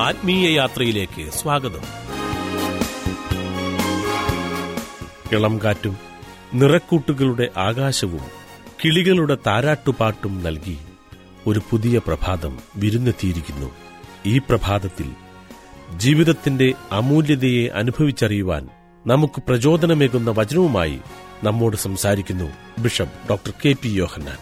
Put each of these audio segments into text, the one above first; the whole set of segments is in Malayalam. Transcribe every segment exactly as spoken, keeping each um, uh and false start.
ആത്മീയ യാത്രയിലേക്ക് സ്വാഗതം. ഇളം കാറ്റും നിറക്കൂട്ടുകളുടെ ആകാശവും കിളികളുടെ താരാട്ടുപാട്ടും നൽകി ഒരു പുതിയ പ്രഭാതം വിരുന്നെത്തിയിരിക്കുന്നു. ഈ പ്രഭാതത്തിൽ ജീവിതത്തിന്റെ അമൂല്യതയെ അനുഭവിച്ചറിയുവാൻ നമുക്ക് പ്രചോദനമേകുന്ന വചനവുമായി നമ്മോട് സംസാരിക്കുന്നു bishop doctor K P Yohannan.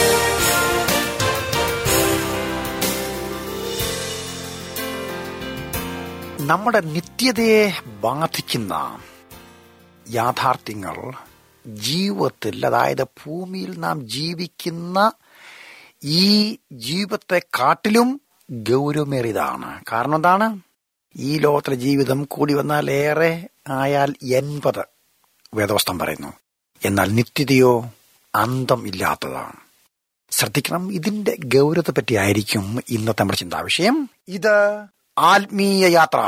നമ്മുടെ നിത്യതയെ ബാധിക്കുന്ന യാഥാർത്ഥ്യങ്ങൾ ജീവിതത്തിൽ, അതായത് ഭൂമിയിൽ നാം ജീവിക്കുന്ന ഈ ജീവിതത്തെ കാട്ടിലും ഗൗരവമേറിയതാണ്. കാരണം എന്താണ്? ഈ ലോകത്തിലെ ജീവിതം കൂടി വന്നാൽ ഏറെ ആയാൽ എൺപത് വേദവസ്തം പറയുന്നു. എന്നാൽ നിത്യതയോ അന്തം ഇല്ലാത്തതാണ്. ശ്രദ്ധിക്കണം, ഇതിന്റെ ഗൗരവത്തെ പറ്റിയായിരിക്കും ഇന്നത്തെ നമ്മുടെ ചിന്താവിഷയം. ഇത് ആത്മീയ യാത്ര.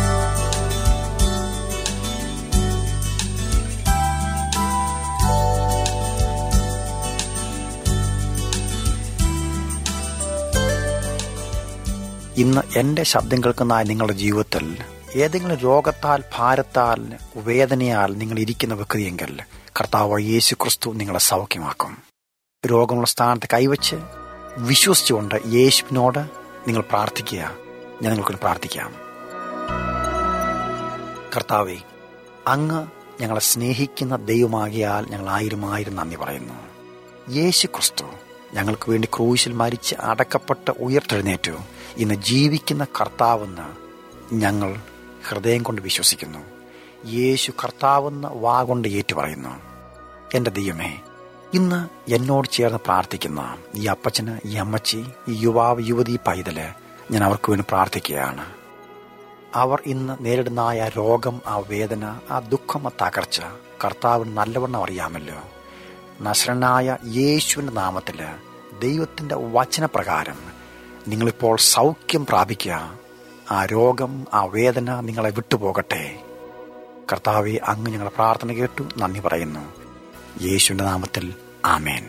ഇന്ന് എന്റെ ശബ്ദം കേൾക്കുന്ന നിങ്ങളുടെ ജീവിതത്തിൽ ഏതെങ്കിലും രോഗത്താൽ, ഭാരത്താൽ, വേദനയാൽ നിങ്ങൾ ഇരിക്കുന്ന വ്യക്തിയെങ്കിൽ കർത്താവ് യേശു ക്രിസ്തു നിങ്ങളെ സൗഖ്യമാക്കും. രോഗമുള്ള സ്ഥാനത്ത് കൈവച്ച് വിശ്വസിച്ചുകൊണ്ട് യേശുവിനോട് നിങ്ങൾ പ്രാർത്ഥിക്കുക. ഞാൻ നിങ്ങൾക്ക് പ്രാർത്ഥിക്കാം. കർത്താവേ, അങ്ങ് ഞങ്ങളെ സ്നേഹിക്കുന്ന ദൈവമാകിയാൽ ഞങ്ങൾ ആയിരം ആയിരം നന്ദി പറയുന്നു. യേശു ക്രിസ്തു ഞങ്ങൾക്ക് വേണ്ടി ക്രൂശിൽ മരിച്ച് അടക്കപ്പെട്ട് ഉയർത്തെഴുന്നേറ്റു ഇന്ന് ജീവിക്കുന്ന കർത്താവെന്ന് ഞങ്ങൾ ഹൃദയം കൊണ്ട് വിശ്വസിക്കുന്നു. യേശു കർത്താവെന്ന് വാ കൊണ്ട് ഏറ്റുപറയുന്നു. എൻ്റെ ദൈവമേ, ഇന്ന് എന്നോട് ചേർന്ന് പ്രാർത്ഥിക്കുന്ന ഈ അപ്പച്ചന്, ഈ അമ്മച്ചി, ഈ യുവാവ്, യുവതി, പൈതല്, ഞാൻ അവർക്ക് വേണ്ടി പ്രാർത്ഥിക്കുകയാണ്. അവർ ഇന്ന് നേരിടുന്ന ആ രോഗം, ആ വേദന, ആ ദുഃഖം, ആ തകർച്ച കർത്താവിന് നല്ലവണ്ണം അറിയാമല്ലോ. നസ്രനായ യേശുവിൻ്റെ നാമത്തിൽ ദൈവത്തിൻ്റെ വചനപ്രകാരം നിങ്ങളിപ്പോൾ സൗഖ്യം പ്രാപിക്കുക. ആ രോഗം, ആ വേദന നിങ്ങളെ വിട്ടുപോകട്ടെ. കർത്താവെ, അങ്ങ് ഞങ്ങളുടെ പ്രാർത്ഥന കേട്ടു, നന്ദി പറയുന്നു. യേശുവിൻ്റെ നാമത്തിൽ ആമേൻ.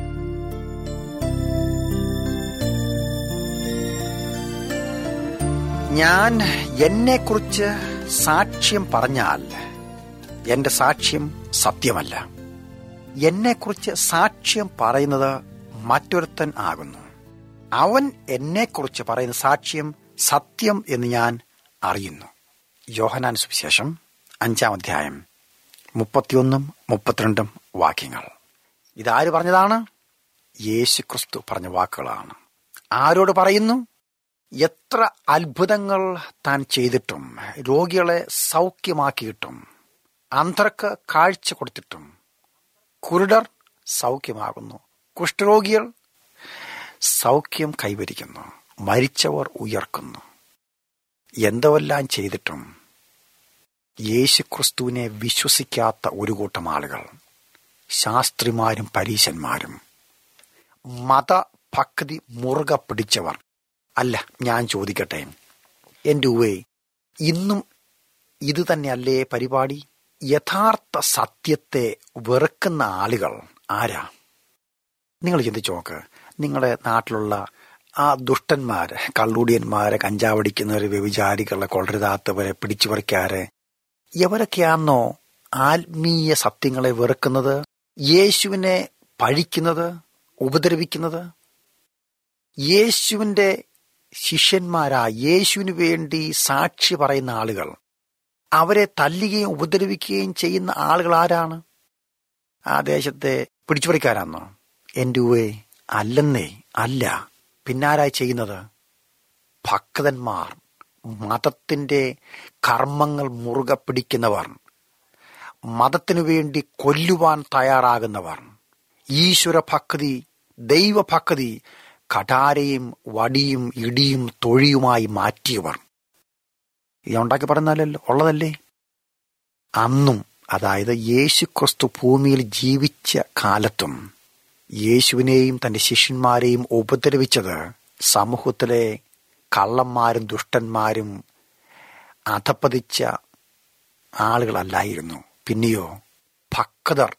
ഞാൻ എന്നെക്കുറിച്ച് സാക്ഷ്യം പറഞ്ഞാൽ എന്റെ സാക്ഷ്യം സത്യമല്ല. എന്നെക്കുറിച്ച് സാക്ഷ്യം പറയുന്നത് മറ്റൊരുത്തൻ ആകുന്നു. അവൻ എന്നെക്കുറിച്ച് പറയുന്ന സാക്ഷ്യം സത്യം എന്ന് ഞാൻ അറിയുന്നു. യോഹന്നാൻ സുവിശേഷം അഞ്ചാം അധ്യായം മുപ്പത്തിയൊന്നും മുപ്പത്തിരണ്ടും വാക്യങ്ങൾ. ഇതാര് പറഞ്ഞതാണ്? യേശു ക്രിസ്തു പറഞ്ഞ വാക്കുകളാണ്. ആരോട് പറയുന്നു? എത്ര അത്ഭുതങ്ങൾ താൻ ചെയ്തിട്ടും, രോഗികളെ സൗഖ്യമാക്കിയിട്ടും, അന്ധർക്ക് കാഴ്ച കൊടുത്തിട്ടും, കുരുടർ സൗഖ്യമാകുന്നു, കുഷ്ഠരോഗികൾ സൗഖ്യം കൈവരിക്കുന്നു, മരിച്ചവർ ഉയർക്കുന്നു. എന്തെല്ലാം ചെയ്തിട്ടും യേശു ക്രിസ്തുവിനെ വിശ്വസിക്കാത്ത ഒരു കൂട്ടം ആളുകൾ, ശാസ്ത്രിമാരും പരീശന്മാരും, മതഭക്തി മുറുകെ പിടിച്ചവർ. അല്ല, ഞാൻ ചോദിക്കട്ടെ, എൻ്റെ ഉവേ, ഇന്നും ഇത് തന്നെയല്ലേ പരിപാടി? യഥാർത്ഥ സത്യത്തെ വെറുക്കുന്ന ആളുകൾ ആരാ? നിങ്ങൾ ചിന്തിച്ചു നോക്ക്. നിങ്ങളുടെ നാട്ടിലുള്ള ആ ദുഷ്ടന്മാര്, കള്ളൂടിയന്മാരെ, കഞ്ചാവടിക്കുന്നവര്, വ്യഭിചാരികളെ, കൊള്ളരുതാത്തവരെ, പിടിച്ചുപറിക്കാര്, എവരൊക്കെയാണോ ആത്മീയ സത്യങ്ങളെ വെറുക്കുന്നത്, യേശുവിനെ പഴിക്കുന്നത്, ഉപദ്രവിക്കുന്നത്? യേശുവിന്റെ ശിഷ്യന്മാരാ, യേശുവിന് വേണ്ടി സാക്ഷി പറയുന്ന ആളുകൾ, അവരെ തല്ലുകയും ഉപദ്രവിക്കുകയും ചെയ്യുന്ന ആളുകൾ ആരാണ്? ആ ദേശത്തെ പിടിച്ചുപറിക്കാരാന്നോ? എൻ്റെ ഉവേ, അല്ലെന്നേ, അല്ല. പിന്നാരായി ചെയ്യുന്നത്? ഭക്തന്മാർ, മതത്തിന്റെ കർമ്മങ്ങൾ മുറുകെ പിടിക്കുന്നവർ, മതത്തിനു വേണ്ടി കൊല്ലുവാൻ തയ്യാറാകുന്നവർ, ഈശ്വര ഭക്തി, ദൈവഭക്തി കഠാരയും വടിയും ഇടിയും തൊഴിയുമായി മാറ്റിയവർ. ഇതുണ്ടാക്കി പറഞ്ഞാലല്ലോ ഉള്ളതല്ലേ. അന്നും, അതായത് യേശു ക്രിസ്തു ഭൂമിയിൽ ജീവിച്ച കാലത്തും യേശുവിനെയും തന്റെ ശിഷ്യന്മാരെയും ഉപദ്രവിച്ചത് സമൂഹത്തിലെ കള്ളന്മാരും ദുഷ്ടന്മാരും അധപ്പതിച്ച ആളുകളല്ലായിരുന്നു. പിന്നെയോ ഭക്തർ,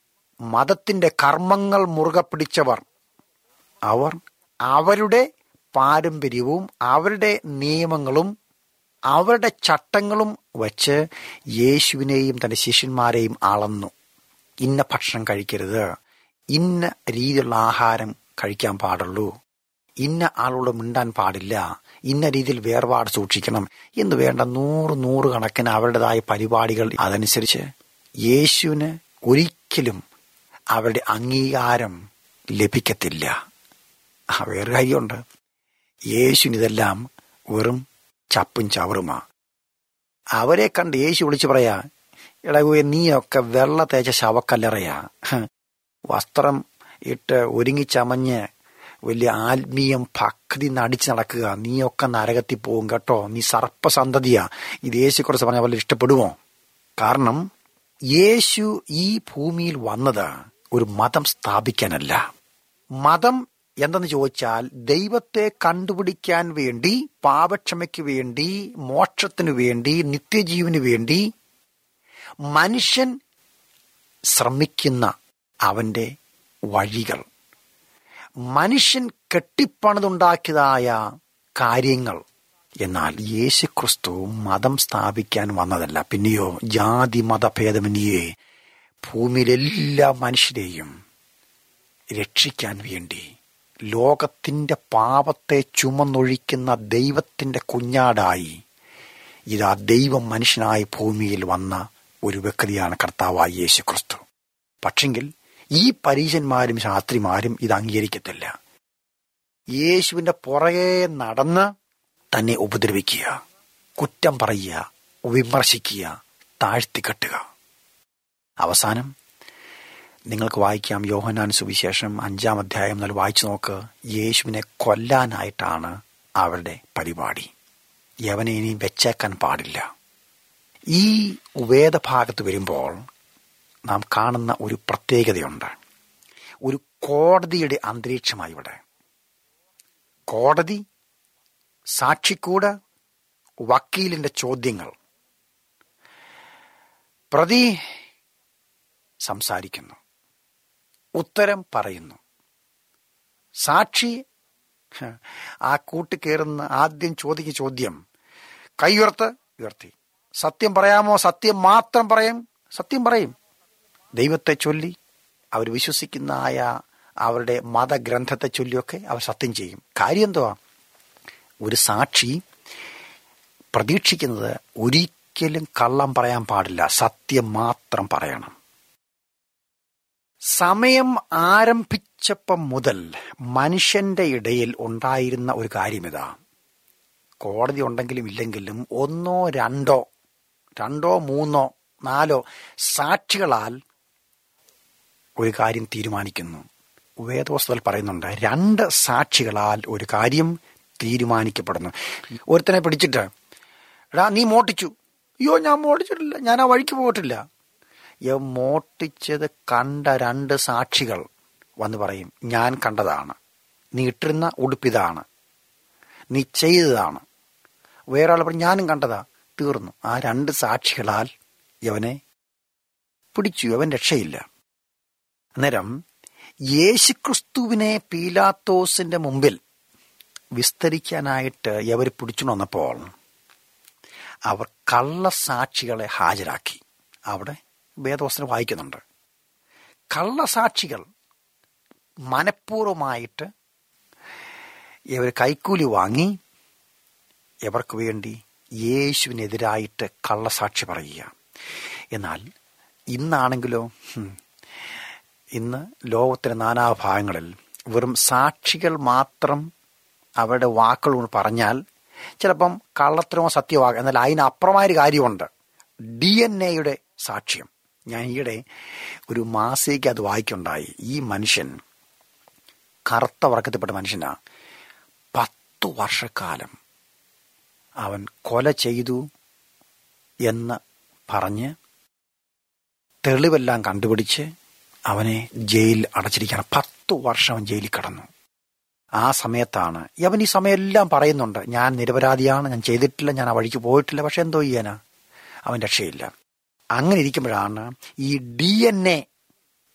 മതത്തിന്റെ കർമ്മങ്ങൾ മുറുകെ പിടിച്ചവർ. അവർ അവരുടെ പാരമ്പര്യവും അവരുടെ നിയമങ്ങളും അവരുടെ ചട്ടങ്ങളും വച്ച് യേശുവിനെയും തൻ്റെ ശിഷ്യന്മാരെയും അളന്നു. ഇന്ന ഭക്ഷണം കഴിക്കരുത്, ഇന്ന രീതിയിലുള്ള ആഹാരം കഴിക്കാൻ പാടുള്ളൂ, ഇന്ന ആളോട് മിണ്ടാൻ പാടില്ല, ഇന്ന രീതിയിൽ വേർപാട് സൂക്ഷിക്കണം എന്ന് വേണ്ട നൂറ് നൂറ് കണക്കിന് അവരുടേതായ പരിപാടികൾ. അതനുസരിച്ച് യേശുവിന് ഒരിക്കലും അവരുടെ അംഗീകാരം ലഭിക്കത്തില്ല. ആ വേറെ കാര്യമുണ്ട്, യേശുവിന് ഇതെല്ലാം വെറും ചപ്പും ചവറുമാ. അവരെ കണ്ട് യേശു വിളിച്ചു പറയാ, ഇളകുവെ നീയൊക്കെ വെള്ള തേച്ച ശവക്കല്ലറയാ, വസ്ത്രം ഇട്ട് ഒരുങ്ങിച്ചമഞ്ഞ് വലിയ ആത്മീയം ഭക്തി നടിച്ച് നടക്കുക, നീയൊക്കെ നരകത്തിൽ പോകും കേട്ടോ, നീ സർപ്പസന്തതിയാ. ഇത് യേശുക്കുറിച്ച് പറഞ്ഞാൽ വളരെ ഇഷ്ടപ്പെടുമോ? കാരണം യേശു ഈ ഭൂമിയിൽ വന്നത് ഒരു മതം സ്ഥാപിക്കാനല്ല. മതം എന്തെന്ന് ചോദിച്ചാൽ ദൈവത്തെ കണ്ടുപിടിക്കാൻ വേണ്ടി, പാപക്ഷമയ്ക്ക് വേണ്ടി, മോക്ഷത്തിനു വേണ്ടി, നിത്യജീവന് വേണ്ടി മനുഷ്യൻ ശ്രമിക്കുന്ന അവന്റെ വഴികൾ, മനുഷ്യൻ കെട്ടിപ്പണിതുണ്ടാക്കിയതായ കാര്യങ്ങൾ. എന്നാൽ യേശുക്രിസ്തു മതം സ്ഥാപിക്കാൻ വന്നതല്ല. പിന്നെയോ ജാതി മതഭേദമന്യേ ഭൂമിയിലെല്ലാ മനുഷ്യരെയും രക്ഷിക്കാൻ വേണ്ടി ലോകത്തിന്റെ പാപത്തെ ചുമന്നൊഴിക്കുന്ന ദൈവത്തിന്റെ കുഞ്ഞാടായി ഇതാ ദൈവം മനുഷ്യനായി ഭൂമിയിൽ വന്ന ഒരു വ്യക്തിയാണ് കർത്താവായ യേശുക്രിസ്തു. പക്ഷെങ്കിൽ ഈ പരീശന്മാരും ശാസ്ത്രിമാരും ഇത് അംഗീകരിക്കത്തില്ല. യേശുവിന്റെ പുറകെ നടന്ന് തന്നെ ഉപദ്രവിക്കുക, കുറ്റം പറയുക, വിമർശിക്കുക, താഴ്ത്തിക്കെട്ടുക. അവസാനം നിങ്ങൾക്ക് വായിക്കാം, യോഹന്നാൻ സുവിശേഷം അഞ്ചാം അധ്യായം എന്നാൽ വായിച്ചു നോക്ക്. യേശുവിനെ കൊല്ലാനായിട്ടാണ് അവരുടെ പരിപാടി. യവനെ ഇനി വെച്ചേക്കാൻ പാടില്ല. ഈ വേദഭാഗത്ത് വരുമ്പോൾ നാം കാണുന്ന ഒരു പ്രത്യേകതയുണ്ട്. ഒരു കോടതിയുടെ അന്തരീക്ഷമായി ഇവിടെ. കോടതി, സാക്ഷിക്കൂട്, വക്കീലിന്റെ ചോദ്യങ്ങൾ, പ്രതി സംസാരിക്കുന്നു, ഉത്തരം പറയുന്നു. സാക്ഷി ആ കൂട്ട് കയറുന്ന ആദ്യം ചോദിക്കുന്ന ചോദ്യം കൈ ഉയർത്ത് ഉയർത്തി, സത്യം പറയാമോ? സത്യം മാത്രം പറയും. സത്യം പറയും. ദൈവത്തെ ചൊല്ലി, അവർ വിശ്വസിക്കുന്ന ആയ അവരുടെ മതഗ്രന്ഥത്തെ ചൊല്ലിയൊക്കെ അവർ സത്യം ചെയ്യും. കാര്യം എന്തുവാ? ഒരു സാക്ഷി പ്രതീക്ഷിക്കുന്നത് ഒരിക്കലും കള്ളം പറയാൻ പാടില്ല, സത്യം മാത്രം പറയണം. സമയം ആരംഭിച്ചപ്പം മുതൽ മനുഷ്യന്റെ ഇടയിൽ ഉണ്ടായിരുന്ന ഒരു കാര്യമിതാ. കോടതി ഉണ്ടെങ്കിലും ഇല്ലെങ്കിലും ഒന്നോ രണ്ടോ രണ്ടോ മൂന്നോ നാലോ സാക്ഷികളാൽ ഒരു കാര്യം തീരുമാനിക്കുന്നു. വേദപുസ്തകത്തിൽ പറയുന്നുണ്ട്, രണ്ട് സാക്ഷികളാൽ ഒരു കാര്യം തീരുമാനിക്കപ്പെടുന്നു. ഒരുത്തനെ പിടിച്ചിട്ട്, എടാ നീ മോട്ടിച്ചു. അയ്യോ ഞാൻ മോട്ടിച്ചിട്ടില്ല, ഞാൻ ആ വഴിക്ക് പോയിട്ടില്ല. മോട്ടിച്ചത് കണ്ട രണ്ട് സാക്ഷികൾ വന്ന് പറയും, ഞാൻ കണ്ടതാണ്, നീ ഇട്ടിരുന്ന ഉടുപ്പിതാണ്, നീ ചെയ്തതാണ്. വേറെ ആൾ പറയും, ഞാനും കണ്ടതാ. തീർന്നു. ആ രണ്ട് സാക്ഷികളാൽ യവനെ പിടിച്ചു, അവൻ രക്ഷയില്ല. അന്നേരം യേശുക്രിസ്തുവിനെ പീലാത്തോസിന്റെ മുമ്പിൽ വിസ്തരിക്കാനായിട്ട് യവർ പിടിച്ചു വന്നപ്പോൾ അവർ കള്ളസാക്ഷികളെ ഹാജരാക്കി. അവിടെ വേദവസ്ത്രം വായിക്കുന്നുണ്ട്, കള്ളസാക്ഷികൾ മനഃപൂർവമായിട്ട് ഇവർ കൈക്കൂലി വാങ്ങി ഇവർക്ക് വേണ്ടി യേശുവിനെതിരായിട്ട് കള്ളസാക്ഷി പറയുക. എന്നാൽ ഇന്നാണെങ്കിലോ, ഇന്ന് ലോകത്തിലെ നാനാഭാഗങ്ങളിൽ വെറും സാക്ഷികൾ മാത്രം അവരുടെ വാക്കുകൾ പറഞ്ഞാൽ ചിലപ്പം കള്ളത്തരമോ സത്യമാകും. എന്നാൽ അതിനപ്പുറമായൊരു കാര്യമുണ്ട്, ഡി എൻ എയുടെ സാക്ഷ്യം. ഞാൻ ഈയിടെ ഒരു മാസികയ്ക്ക് അത് വായിക്കുണ്ടായി. ഈ മനുഷ്യൻ കറുത്ത വർഗത്തിൽപ്പെട്ട മനുഷ്യനാ. പത്തു വർഷക്കാലം അവൻ കൊല ചെയ്തു എന്ന് പറഞ്ഞ് തെളിവെല്ലാം കണ്ടുപിടിച്ച് അവനെ ജയിലിൽ അടച്ചിരിക്കുകയാണ്. പത്തു വർഷം അവൻ ജയിലിൽ കിടന്നു. ആ സമയത്താണ് അവൻ ഈ സമയമെല്ലാം പറയുന്നുണ്ട്, ഞാൻ നിരപരാധിയാണ്, ഞാൻ ചെയ്തിട്ടില്ല, ഞാൻ ആ വഴിക്ക് പോയിട്ടില്ല. പക്ഷെ എന്തോ ചെയ്യാനാ, അവൻ രക്ഷയില്ല. അങ്ങനെ ഇരിക്കുമ്പോഴാണ് ഈ ഡി എൻ എ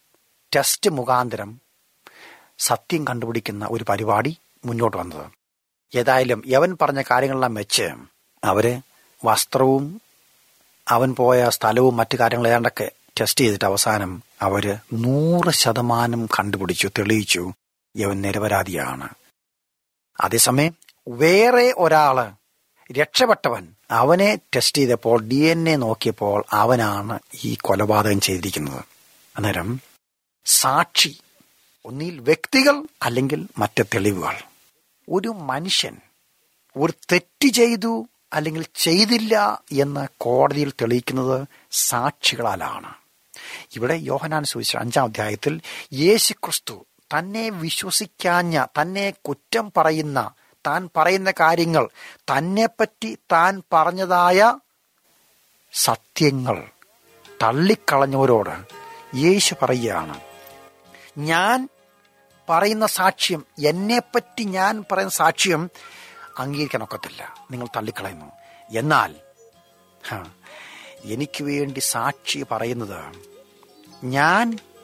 ടെസ്റ്റ് മുഖാന്തരം സത്യം കണ്ടുപിടിക്കുന്ന ഒരു പരിപാടി മുന്നോട്ട് വന്നത്. ഏതായാലും യവൻ പറഞ്ഞ കാര്യങ്ങളെല്ലാം വെച്ച് അവര് വസ്ത്രവും അവൻ പോയ സ്ഥലവും മറ്റു കാര്യങ്ങൾ ഏതാണ്ടൊക്കെ ടെസ്റ്റ് ചെയ്തിട്ട് അവസാനം അവര് നൂറ് ശതമാനം കണ്ടുപിടിച്ചു, തെളിയിച്ചു യവൻ നിരപരാധിയാണ്. അതേസമയം വേറെ ഒരാള് രക്ഷപ്പെട്ടവൻ, അവനെ ടെസ്റ്റ് ചെയ്തപ്പോൾ ഡി എൻ എ നോക്കിയപ്പോൾ അവനാണ് ഈ കൊലപാതകം ചെയ്തിരിക്കുന്നത്. അന്നേരം സാക്ഷി ഒന്നിൽ വ്യക്തികൾ അല്ലെങ്കിൽ മറ്റ് തെളിവുകൾ. ഒരു മനുഷ്യൻ ഒരു തെറ്റ് ചെയ്തു അല്ലെങ്കിൽ ചെയ്തില്ല എന്ന് കോടതിയിൽ തെളിയിക്കുന്നത് സാക്ഷികളാലാണ്. ഇവിടെ യോഹന്നാൻ സുവിശേഷം അഞ്ചാം അധ്യായത്തിൽ യേശുക്രിസ്തു തന്നെ വിശ്വസിക്കാഞ്ഞ, തന്നെ കുറ്റം പറയുന്ന, താൻ പറയുന്ന കാര്യങ്ങൾ, തന്നെപ്പറ്റി താൻ പറഞ്ഞതായ സത്യങ്ങൾ തള്ളിക്കളഞ്ഞവരോട് യേശു പറയുകയാണ്, ഞാൻ പറയുന്ന സാക്ഷ്യം, എന്നെപ്പറ്റി ഞാൻ പറയുന്ന സാക്ഷ്യം അംഗീകരിക്കാൻ ഒക്കത്തില്ല, നിങ്ങൾ തള്ളിക്കളയുന്നു. എന്നാൽ എനിക്ക് വേണ്ടി സാക്ഷി പറയുന്നത് ഞാൻ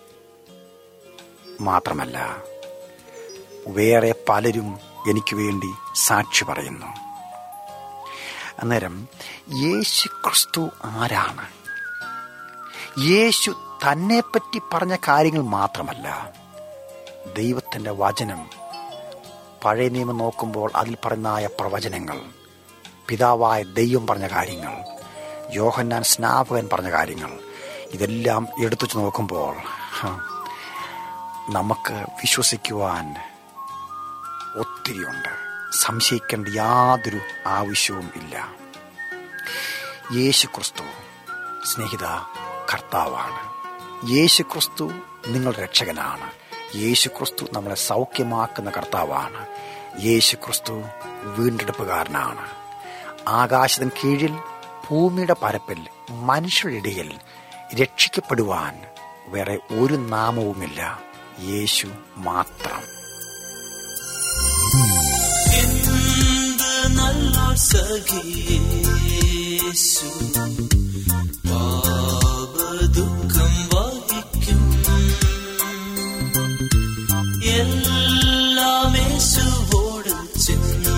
മാത്രമല്ല, വേറെ പലരും എനിക്ക് വേണ്ടി സാക്ഷി പറയുന്നു. അന്നേരം യേശു ക്രിസ്തു ആരാണ്? യേശു തന്നെപ്പറ്റി പറഞ്ഞ കാര്യങ്ങൾ മാത്രമല്ല, ദൈവത്തിൻ്റെ വചനം, പഴയ നിയമം നോക്കുമ്പോൾ അതിൽ പറയുന്നതായ പ്രവചനങ്ങൾ, പിതാവായ ദൈവം പറഞ്ഞ കാര്യങ്ങൾ, യോഹന്നാൻ സ്നാപകൻ പറഞ്ഞ കാര്യങ്ങൾ, ഇതെല്ലാം എടുത്തു നോക്കുമ്പോൾ നമുക്ക് വിശ്വസിക്കുവാൻ ഒത്തിരിയുണ്ട്. സംശയിക്കേണ്ട യാതൊരു ആവശ്യവും ഇല്ല. യേശു ക്രിസ്തു സ്നേഹിത കർത്താവാണ്. യേശു ക്രിസ്തു നിങ്ങളുടെ രക്ഷകനാണ്. യേശു ക്രിസ്തു നമ്മളെ സൗഖ്യമാക്കുന്ന കർത്താവാണ്. യേശു ക്രിസ്തു വീണ്ടെടുപ്പുകാരനാണ്. ആകാശത്തിന് കീഴിൽ ഭൂമിയുടെ പരപ്പിൽ മനുഷ്യരുടെ ഇടയിൽ രക്ഷിക്കപ്പെടുവാൻ വേറെ ഒരു നാമവുമില്ല, യേശു മാത്രം. സഖിയേശു പാപദുഃഖം വഹിക്കും, എല്ലാം യേശുവോട് ചെന്ന്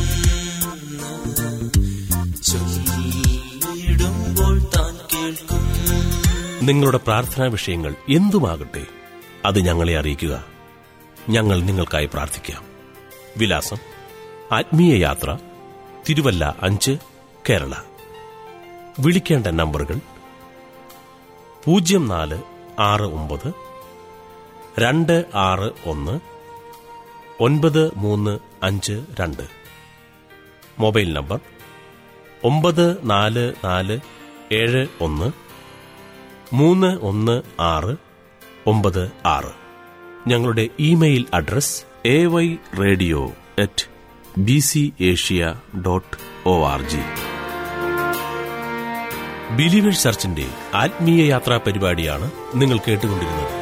ചൊല്ലിടുമ്പോൾ താൻ കേൾക്കും. നിങ്ങളുടെ പ്രാർത്ഥനാ വിഷയങ്ങൾ എന്തുമാകട്ടെ അത് ഞങ്ങളെ അറിയിക്കുക. ഞങ്ങൾ നിങ്ങൾക്കായി പ്രാർത്ഥിക്കാം. വിലാസം: ആത്മീയ യാത്ര, തിരുവല്ല അഞ്ച്, കേരള. വിളിക്കേണ്ട നമ്പറുകൾ പൂജ്യം നാല് ആറ് ഒമ്പത് രണ്ട് ആറ് ഒന്ന് ഒൻപത് മൂന്ന് അഞ്ച് രണ്ട്. മൊബൈൽ നമ്പർ ഒമ്പത് നാല് നാല് ഏഴ് ഒന്ന് മൂന്ന് ഒന്ന് ആറ് ഒമ്പത് ആറ്. ഞങ്ങളുടെ email address A Y radio at B C Asia dot O R G. Believers ചർച്ചിന്റെ ആത്മീയ യാത്രാ പരിപാടിയാണ് നിങ്ങൾ കേട്ടുകൊണ്ടിരുന്നത്.